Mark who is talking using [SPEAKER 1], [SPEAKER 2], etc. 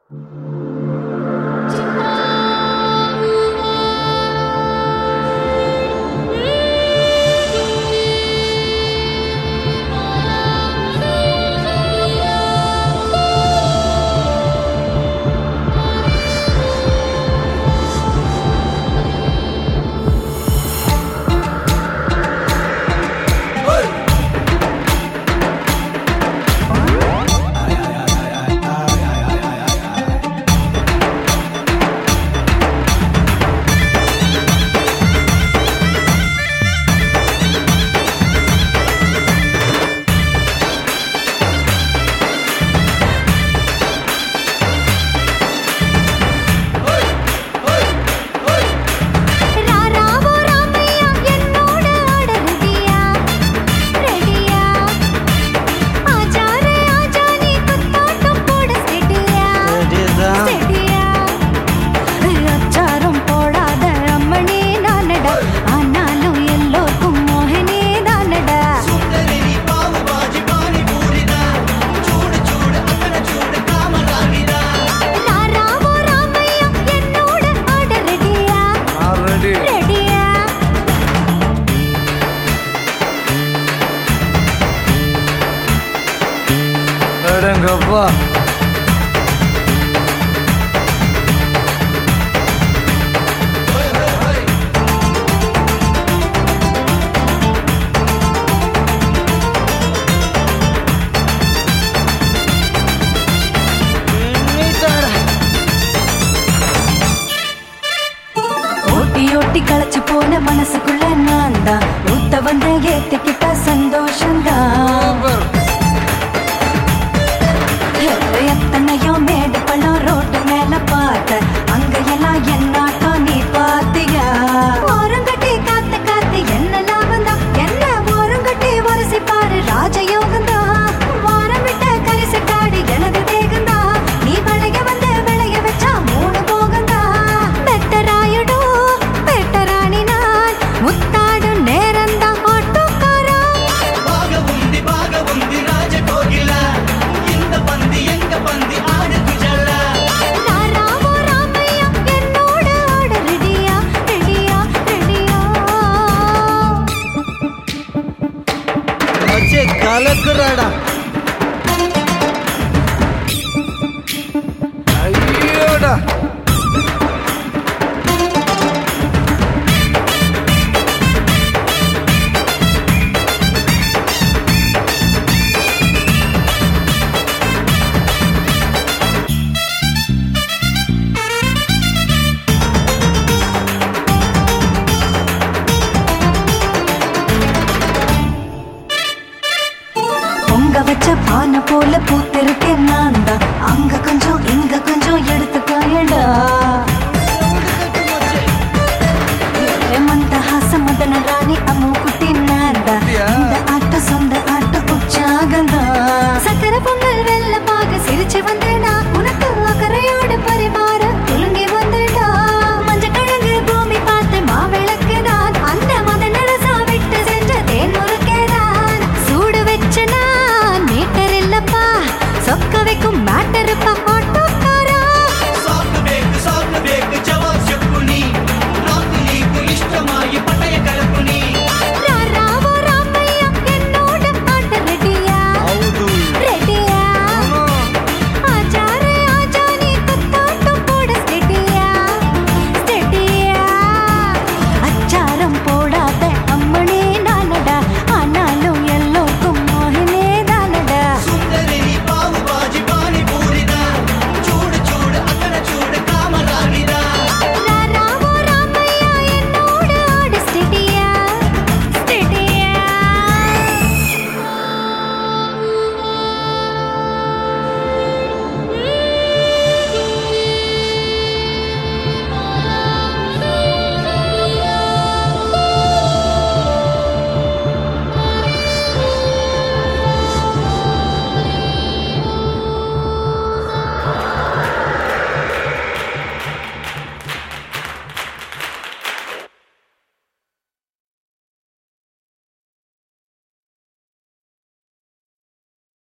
[SPEAKER 1] அடங்கப்பா.
[SPEAKER 2] ஓட்டி களைச்சு போன மனசுக்குள்ள நான் தான் ஊத்த வந்து ஏத்திக்கிட்ட சந்தோஷம்தான். எத்தனையோ மேடு பழம் ரோட்டு மேல பார்த்த அங்க எல்லாம் என்னாட்டோ நீ பாத்தியா? ஓரங்கட்டி காத்து காத்து என்ன லாபம் தான், என்ன ஓரங்கட்டி வரசி பாரு ராஜயோகம்தான். வாரம் விட்ட கரிசு காடு எனது தேகம்தான், நீ வளைய வந்து விளைய வச்சா மூணு போகம்தான். பெட்டராயுடோ பெட்டராணி நான் முத்தாடும் நேரம்தான் ஆட்டோக்காரா.
[SPEAKER 3] பாகவுந்தி ராஜகோகில இந்த பந்தி எங்க பந்தி ஆடு குஜல்ல.
[SPEAKER 2] ராமோ ராமையா என்னோட ஆட ரெடியா ரெடியா ரெடியா.
[SPEAKER 1] மச்சே கலக்குறாடா. ஐயோடா.
[SPEAKER 2] பொங்க வச்ச பானை போல பூத்திருக்கேன் நான் தான், அங்க கொஞ்சம் இங்க கொஞ்சம் எடுத்துக்காயடா. மந்தஹாச மதன ராணி அம்மு குட்டி நான் தான், இந்த ஆட்டம் சொந்த ஆட்டம் உற்சாகந்தா. சக்கர பொங்கல் வெள்ள பாக சிரிச்சு வந்தேடா, உனக்கு அக்கறையோடு பரிமாற துலுங்கி வந்தேடா. மஞ்ச கிழங்கு பூமி பார்த்து மாவிளக்குதான், அந்த மதன ரசா விட்டு சென்ற தேன் முறுக்கேதான். சூடு வச்ச நான் மீட்டர் இல்லப்பா, சொக்க வைக்கும் மேட்டருப்பா.